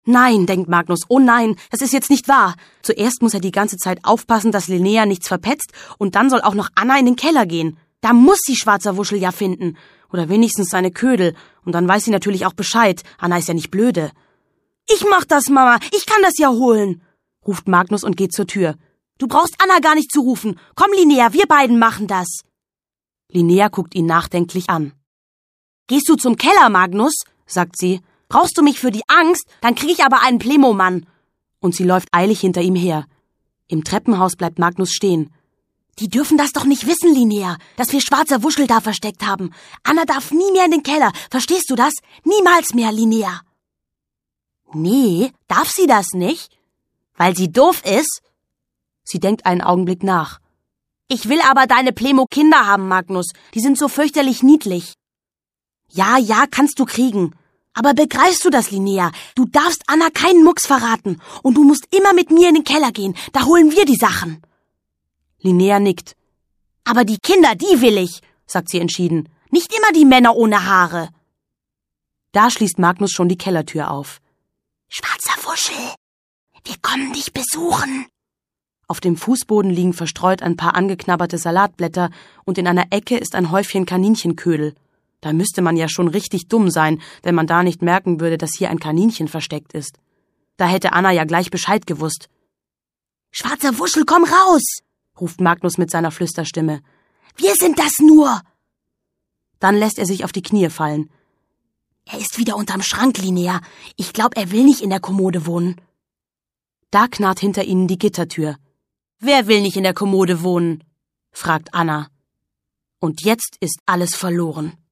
Nein, denkt Magnus, oh nein, das ist jetzt nicht wahr. Zuerst muss er die ganze Zeit aufpassen, dass Linnea nichts verpetzt, und dann soll auch noch Anna in den Keller gehen. Da muss sie Schwarzer Wuschel ja finden. Oder wenigstens seine Ködel. Und dann weiß sie natürlich auch Bescheid. Anna ist ja nicht blöde. Ich mach das, Mama, ich kann das ja holen, ruft Magnus und geht zur Tür. Du brauchst Anna gar nicht zu rufen. Komm, Linnea, wir beiden machen das. Linnea guckt ihn nachdenklich an. Gehst du zum Keller, Magnus? Sagt sie. Brauchst du mich für die Angst? Dann krieg ich aber einen Plemomann. Und sie läuft eilig hinter ihm her. Im Treppenhaus bleibt Magnus stehen. Die dürfen das doch nicht wissen, Linnea, dass wir Schwarzer Wuschel da versteckt haben. Anna darf nie mehr in den Keller. Verstehst du das? Niemals mehr, Linnea. Nee, darf sie das nicht? Weil sie doof ist? Sie denkt einen Augenblick nach. Ich will aber deine Plemo-Kinder haben, Magnus. Die sind so fürchterlich niedlich. Ja, kannst du kriegen. Aber begreifst du das, Linnea? Du darfst Anna keinen Mucks verraten. Und du musst immer mit mir in den Keller gehen. Da holen wir die Sachen. Linnea nickt. Aber die Kinder, die will ich, sagt sie entschieden. Nicht immer die Männer ohne Haare. Da schließt Magnus schon die Kellertür auf. Schwarzer Wuschel, wir kommen dich besuchen. Auf dem Fußboden liegen verstreut ein paar angeknabberte Salatblätter und in einer Ecke ist ein Häufchen Kaninchenködel. Da müsste man ja schon richtig dumm sein, wenn man da nicht merken würde, dass hier ein Kaninchen versteckt ist. Da hätte Anna ja gleich Bescheid gewusst. Schwarzer Wuschel, komm raus, ruft Magnus mit seiner Flüsterstimme. Wir sind das nur. Dann lässt er sich auf die Knie fallen. Er ist wieder unterm Schrank, Linnea. Ich glaube, er will nicht in der Kommode wohnen. Da knarrt hinter ihnen die Gittertür. Wer will nicht in der Kommode wohnen? Fragt Anna. Und jetzt ist alles verloren.